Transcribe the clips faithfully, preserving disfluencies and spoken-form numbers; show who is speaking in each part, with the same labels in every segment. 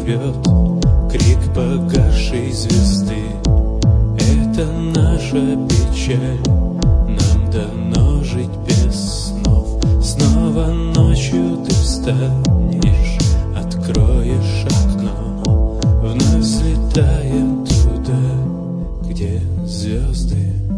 Speaker 1: живет крик погасшей звезды. Это наша печаль, нам дано жить без снов. Снова ночью ты встанешь, откроешь окно, вновь взлетаем туда, где звезды.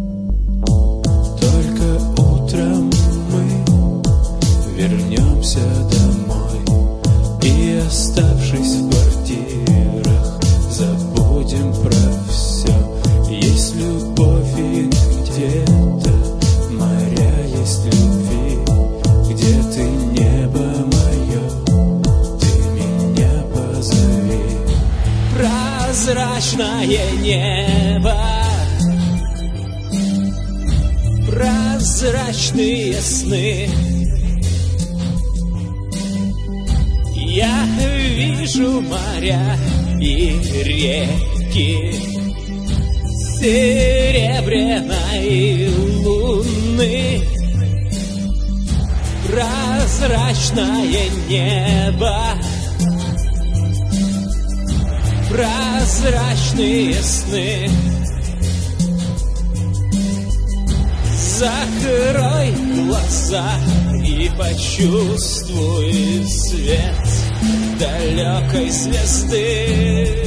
Speaker 1: Только утром мы вернемся домой и, оставшись в квартирах, забудем про все. Есть любовь и где-то моря, есть любви, где ты, небо мое, ты меня позови. Прозрачное небо, прозрачные сны. Я вижу моря и реки серебряной луны. Прозрачное небо, прозрачные сны. Закрой глаза и почувствуй свет далекой звезды.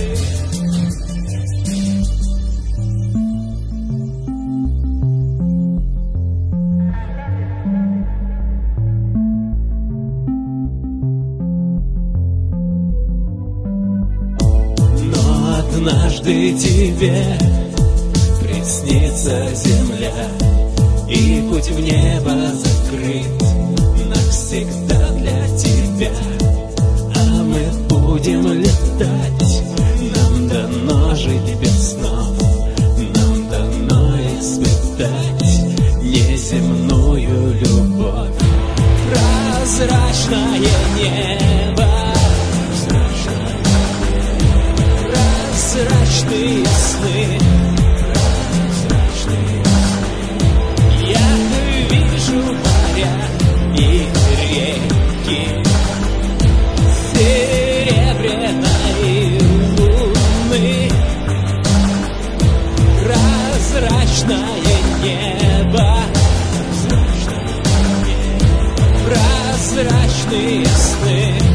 Speaker 1: Но однажды тебе приснится земля, и путь в небо закрыт навсегда для тебя. А мы будем летать, нам дано жить без снов, нам дано испытать неземную любовь. Прозрачное небо, прозрачные сны. И реки серебряной луны. Прозрачное небо, прозрачные сны.